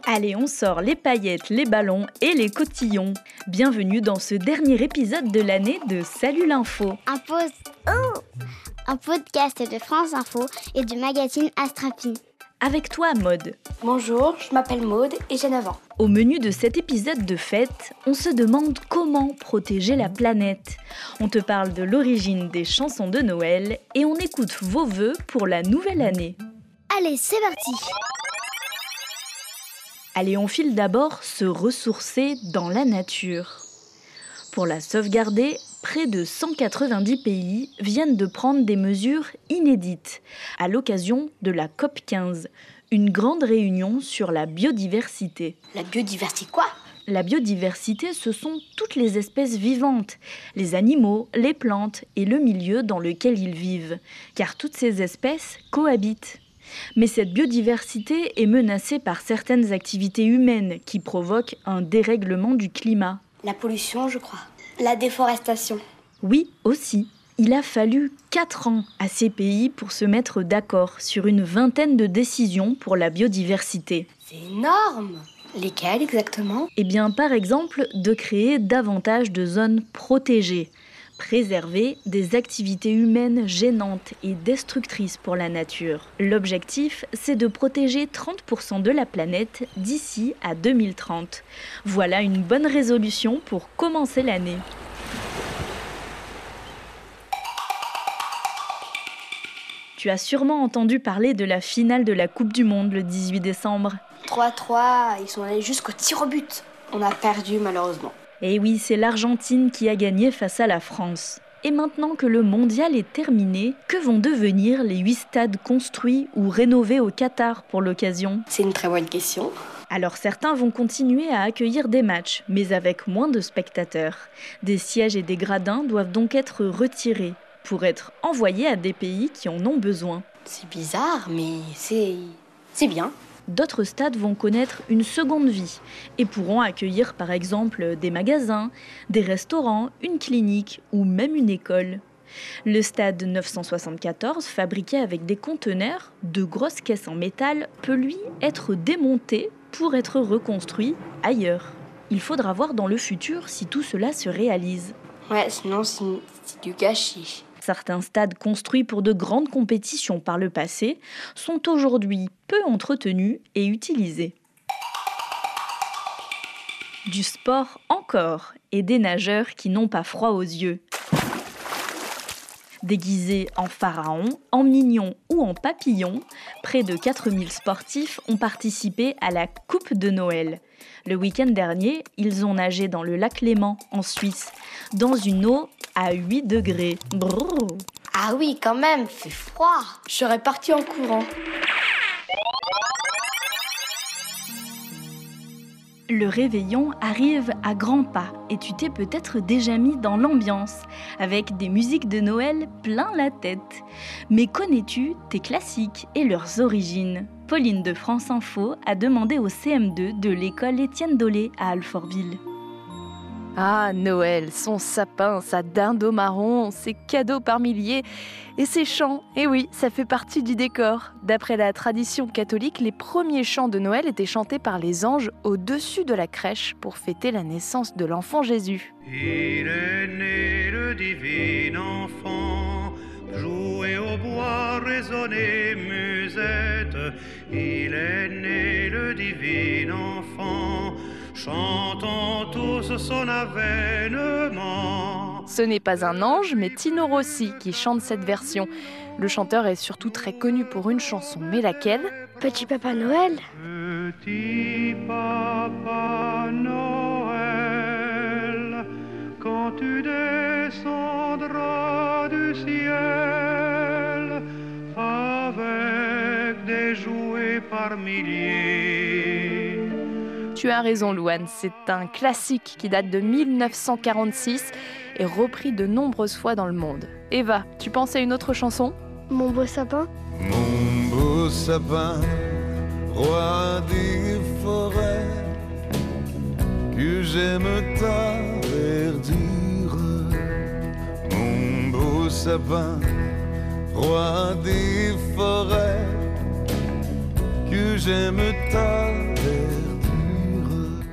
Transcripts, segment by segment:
Allez, on sort les paillettes, les ballons et les cotillons. Bienvenue dans ce dernier épisode de l'année de Salut l'info. Un podcast de France Info et du magazine Astrapi. Avec toi, Maude. Bonjour, je m'appelle Maude et j'ai 9 ans. Au menu de cet épisode de fête, on se demande comment protéger la planète. On te parle de l'origine des chansons de Noël et on écoute vos vœux pour la nouvelle année. Allez, c'est parti! Allez, on file d'abord se ressourcer dans la nature. Pour la sauvegarder, près de 190 pays viennent de prendre des mesures inédites à l'occasion de la COP15, une grande réunion sur la biodiversité. La biodiversité quoi ? La biodiversité, ce sont toutes les espèces vivantes, les animaux, les plantes et le milieu dans lequel ils vivent, car toutes ces espèces cohabitent. Mais cette biodiversité est menacée par certaines activités humaines qui provoquent un dérèglement du climat. La pollution, je crois. La déforestation. Oui, aussi. Il a fallu 4 ans à ces pays pour se mettre d'accord sur une vingtaine de décisions pour la biodiversité. C'est énorme! Lesquelles exactement ? Eh bien, par exemple, de créer davantage de zones protégées. Préserver des activités humaines gênantes et destructrices pour la nature. L'objectif, c'est de protéger 30% de la planète d'ici à 2030. Voilà une bonne résolution pour commencer l'année. Tu as sûrement entendu parler de la finale de la Coupe du Monde le 18 décembre. 3-3, ils sont allés jusqu'au tir au but. On a perdu malheureusement. Et oui, c'est l'Argentine qui a gagné face à la France. Et maintenant que le mondial est terminé, que vont devenir les 8 stades construits ou rénovés au Qatar pour l'occasion ? C'est une très bonne question. Alors certains vont continuer à accueillir des matchs, mais avec moins de spectateurs. Des sièges et des gradins doivent donc être retirés pour être envoyés à des pays qui en ont besoin. C'est bizarre, mais c'est bien. D'autres stades vont connaître une seconde vie et pourront accueillir par exemple des magasins, des restaurants, une clinique ou même une école. Le stade 974, fabriqué avec des conteneurs, de grosses caisses en métal, peut lui être démonté pour être reconstruit ailleurs. Il faudra voir dans le futur si tout cela se réalise. Ouais, sinon c'est du gâchis. Certains stades construits pour de grandes compétitions par le passé sont aujourd'hui peu entretenus et utilisés. Du sport encore et des nageurs qui n'ont pas froid aux yeux. Déguisés en pharaon, en mignon ou en papillon, près de 4000 sportifs ont participé à la Coupe de Noël. Le week-end dernier, ils ont nagé dans le lac Léman, en Suisse, dans une eau à 8 degrés. Brrr. Ah oui, quand même, fait froid. Je serais partie en courant. Le réveillon arrive à grands pas et tu t'es peut-être déjà mis dans l'ambiance avec des musiques de Noël plein la tête. Mais connais-tu tes classiques et leurs origines ? Pauline de France Info a demandé au CM2 de l'école Étienne Dolé à Alfortville. Ah, Noël, son sapin, sa dinde au marron, ses cadeaux par milliers et ses chants. Et oui, ça fait partie du décor. D'après la tradition catholique, les premiers chants de Noël étaient chantés par les anges au-dessus de la crèche pour fêter la naissance de l'enfant Jésus. Il est né le divin enfant, jouez au bois, résonnez musette. Il est né le divin enfant, chantons tous son avènement. Ce n'est pas un ange, mais Tino Rossi qui chante cette version. Le chanteur est surtout très connu pour une chanson, mais laquelle ? Petit Papa Noël. Petit Papa Noël, quand tu descendras du ciel avec des jouets par milliers. Tu as raison, Louane, c'est un classique qui date de 1946 et repris de nombreuses fois dans le monde. Eva, tu pensais à une autre chanson ? Mon beau sapin. Mon beau sapin, roi des forêts, que j'aime ta verdure. Mon beau sapin, roi des forêts, que j'aime ta verdure.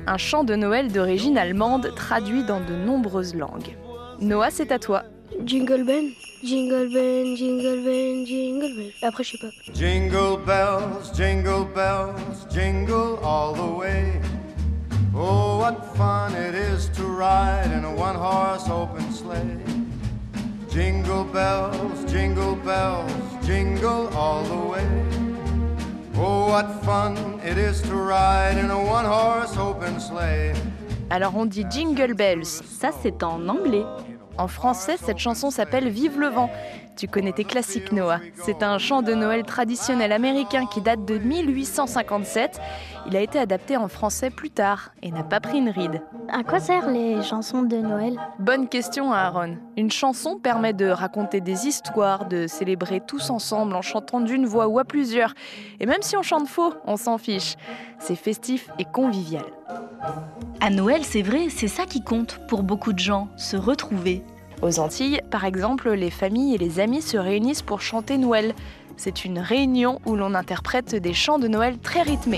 un chant de Noël d'origine allemande traduit dans de nombreuses langues. Noah, c'est à toi. Jingle bell, jingle bell, jingle bell, jingle bell. Après, je sais pas. Jingle bells, jingle all the way. Oh, what fun it is to ride in a one-horse open sleigh. Jingle bells, jingle all the way. Oh, what fun it is to ride in a one-horse open sleigh. Alors on dit Jingle Bells. Ça, c'est en anglais. En français, cette chanson s'appelle Vive le vent. Tu connais tes classiques, Noah. C'est un chant de Noël traditionnel américain qui date de 1857. Il a été adapté en français plus tard et n'a pas pris une ride. À quoi servent les chansons de Noël? Bonne question, Aaron. Une chanson permet de raconter des histoires, de célébrer tous ensemble en chantant d'une voix ou à plusieurs. Et même si on chante faux, on s'en fiche. C'est festif et convivial. À Noël, c'est vrai, c'est ça qui compte pour beaucoup de gens, se retrouver. Aux Antilles, par exemple, les familles et les amis se réunissent pour chanter Noël. C'est une réunion où l'on interprète des chants de Noël très rythmés.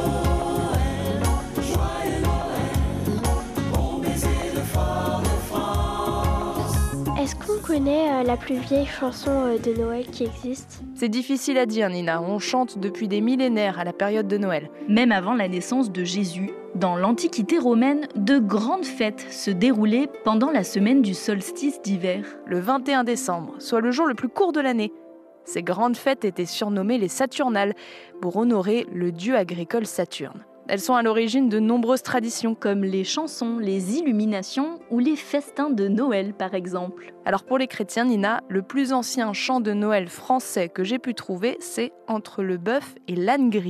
Est-ce qu'on connaît la plus vieille chanson de Noël qui existe? C'est difficile à dire, Nina. On chante depuis des millénaires à la période de Noël. Même avant la naissance de Jésus, dans l'Antiquité romaine, de grandes fêtes se déroulaient pendant la semaine du solstice d'hiver. Le 21 décembre, soit le jour le plus court de l'année. Ces grandes fêtes étaient surnommées les Saturnales, pour honorer le dieu agricole Saturne. Elles sont à l'origine de nombreuses traditions, comme les chansons, les illuminations ou les festins de Noël, par exemple. Alors pour les chrétiens, Nina, le plus ancien chant de Noël français que j'ai pu trouver, c'est « Entre le bœuf et l'âne gris ».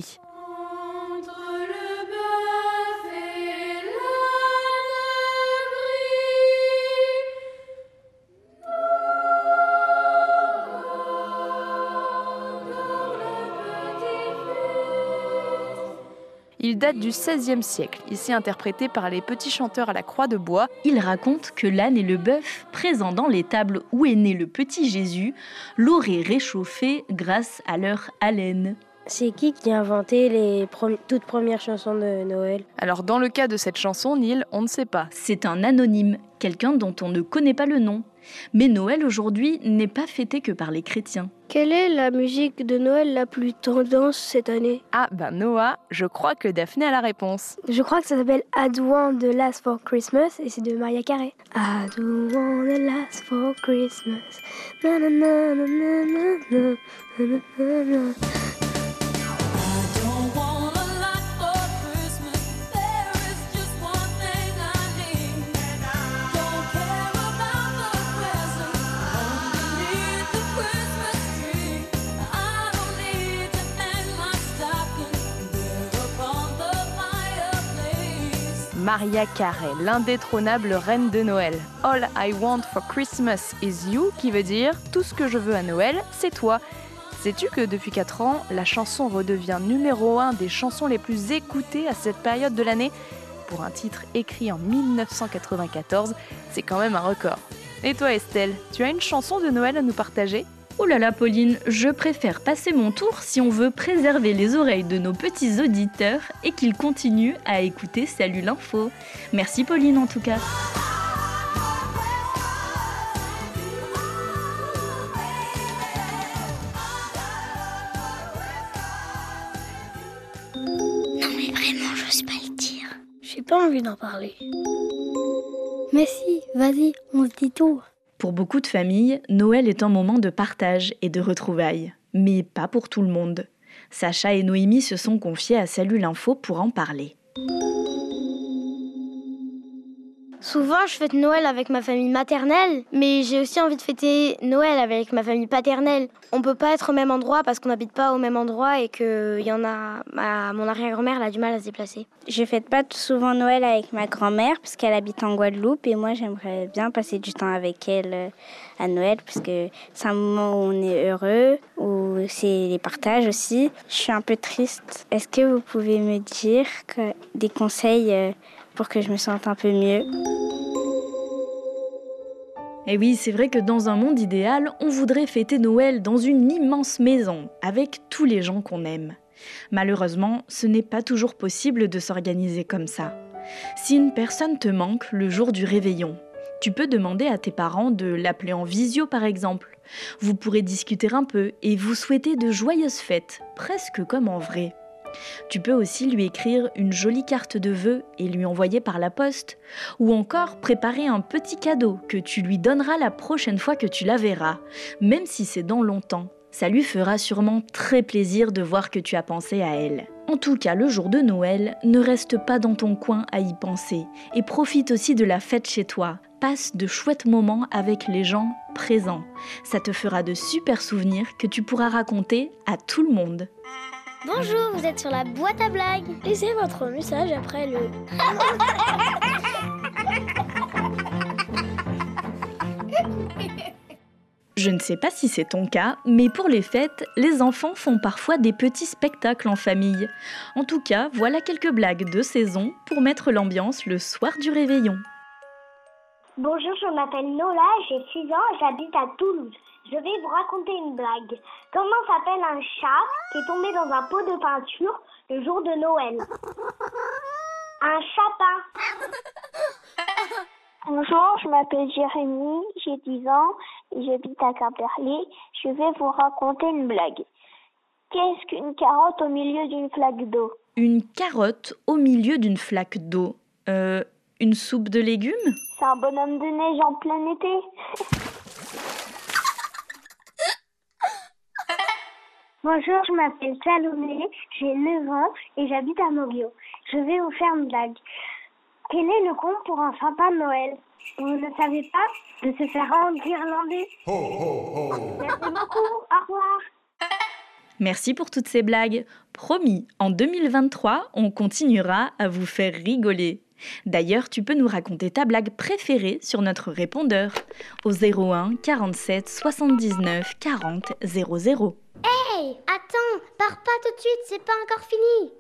Il date du XVIe siècle, ici interprété par les petits chanteurs à la croix de bois. Il raconte que l'âne et le bœuf, présents dans l'étable où est né le petit Jésus, l'auraient réchauffé grâce à leur haleine. C'est qui a inventé les toutes premières chansons de Noël? Alors dans le cas de cette chanson, Neil, on ne sait pas. C'est un anonyme, quelqu'un dont on ne connaît pas le nom. Mais Noël aujourd'hui n'est pas fêté que par les chrétiens. Quelle est la musique de Noël la plus tendance cette année? Ah ben Noah, je crois que Daphné a la réponse. Je crois que ça s'appelle I Do Want the Last for Christmas et c'est de Mariah Carey. I do want the last for Christmas. Na na na na na na na na na. Mariah Carey, l'indétrônable reine de Noël. All I want for Christmas is you, qui veut dire « Tout ce que je veux à Noël, c'est toi ». Sais-tu que depuis 4 ans, la chanson redevient numéro 1 des chansons les plus écoutées à cette période de l'année? Pour un titre écrit en 1994, c'est quand même un record. Et toi Estelle, tu as une chanson de Noël à nous partager? Oh là là Pauline, je préfère passer mon tour si on veut préserver les oreilles de nos petits auditeurs et qu'ils continuent à écouter Salut l'info. Merci Pauline en tout cas. Non mais vraiment, j'ose pas le dire. J'ai pas envie d'en parler. Mais si, vas-y, on se dit tout. Pour beaucoup de familles, Noël est un moment de partage et de retrouvailles. Mais pas pour tout le monde. Sacha et Noémie se sont confiés à Salut l'info pour en parler. Souvent, je fête Noël avec ma famille maternelle, mais j'ai aussi envie de fêter Noël avec ma famille paternelle. On peut pas être au même endroit parce qu'on n'habite pas au même endroit et que mon arrière-grand-mère elle a du mal à se déplacer. Je fête pas souvent Noël avec ma grand-mère parce qu'elle habite en Guadeloupe et moi j'aimerais bien passer du temps avec elle à Noël parce que c'est un moment où on est heureux, où c'est les partages aussi. Je suis un peu triste. Est-ce que vous pouvez me dire des conseils pour que je me sente un peu mieux? Et oui, c'est vrai que dans un monde idéal, on voudrait fêter Noël dans une immense maison, avec tous les gens qu'on aime. Malheureusement, ce n'est pas toujours possible de s'organiser comme ça. Si une personne te manque le jour du réveillon, tu peux demander à tes parents de l'appeler en visio par exemple. Vous pourrez discuter un peu et vous souhaiter de joyeuses fêtes, presque comme en vrai. Tu peux aussi lui écrire une jolie carte de vœux et lui envoyer par la poste, ou encore préparer un petit cadeau que tu lui donneras la prochaine fois que tu la verras, même si c'est dans longtemps. Ça lui fera sûrement très plaisir de voir que tu as pensé à elle. En tout cas, le jour de Noël, ne reste pas dans ton coin à y penser et profite aussi de la fête chez toi. Passe de chouettes moments avec les gens présents. Ça te fera de super souvenirs que tu pourras raconter à tout le monde. Bonjour, vous êtes sur la boîte à blagues. Laissez votre message après le... Je ne sais pas si c'est ton cas, mais pour les fêtes, les enfants font parfois des petits spectacles en famille. En tout cas, voilà quelques blagues de saison pour mettre l'ambiance le soir du réveillon. Bonjour, je m'appelle Nola, j'ai 6 ans et j'habite à Toulouse. Je vais vous raconter une blague. Comment s'appelle un chat qui est tombé dans un pot de peinture le jour de Noël? Un chapin. Bonjour, je m'appelle Jérémy, j'ai 10 ans et j'habite à Quimperlé. Je vais vous raconter une blague. Qu'est-ce qu'une carotte au milieu d'une flaque d'eau? Une carotte au milieu d'une flaque d'eau. Une soupe de légumes? C'est un bonhomme de neige en plein été. Bonjour, je m'appelle Salomé, j'ai 9 ans et j'habite à Moguio. Je vais vous faire une blague. Quel est le compte pour un sapin de Noël? Vous ne savez pas? De se faire enguirlander. Merci beaucoup, au revoir. Merci pour toutes ces blagues. Promis, en 2023, on continuera à vous faire rigoler. D'ailleurs, tu peux nous raconter ta blague préférée sur notre répondeur au 01 47 79 40 00. Hey, attends, pars pas tout de suite, c'est pas encore fini.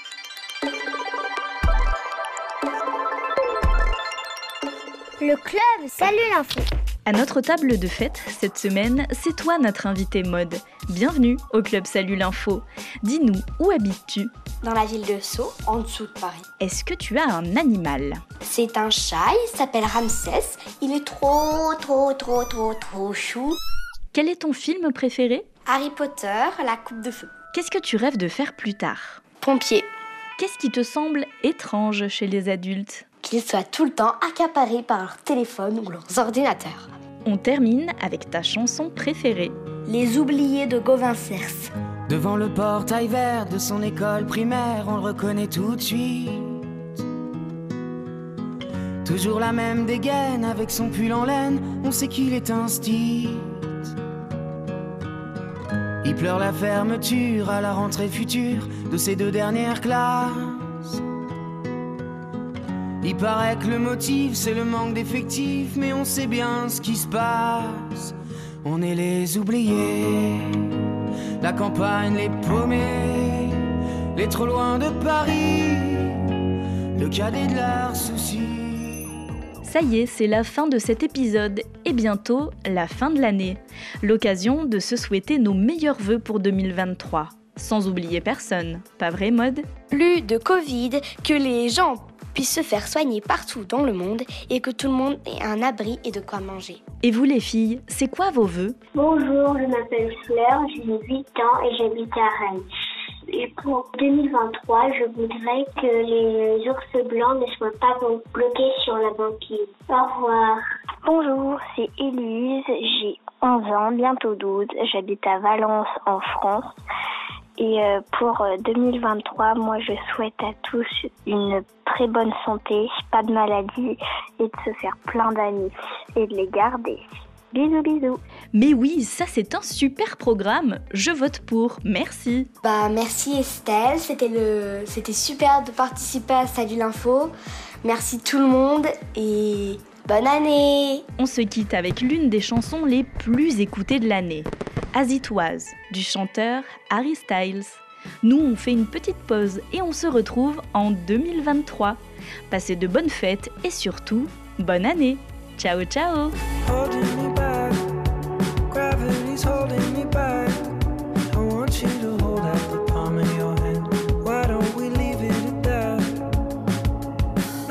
Le club Salut l'info. À notre table de fête, cette semaine, c'est toi notre invité mode. Bienvenue au club Salut l'info. Dis-nous, où habites-tu? Dans la ville de Sceaux, en dessous de Paris. Est-ce que tu as un animal? C'est un chat, il s'appelle Ramsès. Il est trop chou. Quel est ton film préféré? Harry Potter, la coupe de feu. Qu'est-ce que tu rêves de faire plus tard? Pompier. Qu'est-ce qui te semble étrange chez les adultes? Qu'ils soient tout le temps accaparés par leur téléphone ou leurs ordinateurs. On termine avec ta chanson préférée. Les oubliés de Gauvin Cers. Devant le portail vert de son école primaire, on le reconnaît tout de suite. Toujours la même dégaine avec son pull en laine, on sait qu'il est un stit. Il pleure la fermeture à la rentrée future de ses 2 dernières classes. Il paraît que le motif c'est le manque d'effectifs, mais on sait bien ce qui se passe. On est les oubliés, la campagne les paumés, les trop loin de Paris, le cadet de leurs soucis. Ça y est, c'est la fin de cet épisode et bientôt la fin de l'année. L'occasion de se souhaiter nos meilleurs vœux pour 2023. Sans oublier personne, pas vrai Maud? Plus de Covid, que les gens puissent se faire soigner partout dans le monde et que tout le monde ait un abri et de quoi manger. Et vous les filles, c'est quoi vos vœux? Bonjour, je m'appelle Fleur, j'ai 8 ans et j'habite à Rennes. Et pour 2023, je voudrais que les ours blancs ne soient pas bloqués sur la banquise. Au revoir. Bonjour, c'est Élise, j'ai 11 ans, bientôt 12, j'habite à Valence en France. Et pour 2023, moi je souhaite à tous une très bonne santé, pas de maladie et de se faire plein d'amis et de les garder. Bisous, bisous. Mais oui, ça c'est un super programme. Je vote pour. Merci. Merci Estelle. C'était super de participer à Salut l'info. Merci tout le monde et bonne année. On se quitte avec l'une des chansons les plus écoutées de l'année. As It Was, du chanteur Harry Styles. Nous, on fait une petite pause et on se retrouve en 2023. Passez de bonnes fêtes et surtout, bonne année. Ciao, ciao. Gravity's holding me back. I want you to hold out the palm of your hand. Why don't we leave it at that?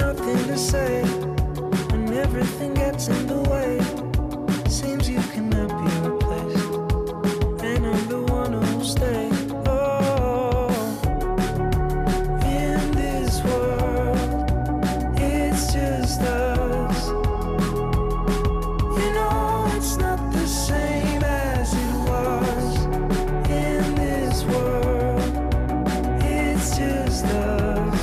kissed us.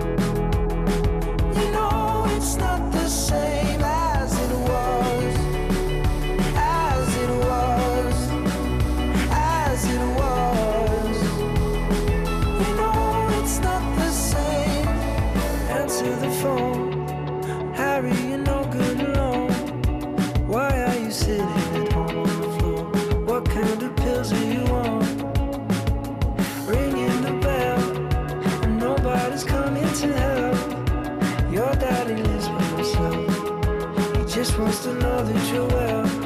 You know it's not the same as it was, as it was, as it was. You know it's not the same. Answer the phone, Harry, you're no good alone. Why are you sitting at home on the floor? What kind of pills are you on? Ringing the bell, and nobody's coming to help. Your daddy lives by himself. He just wants to know that you're well.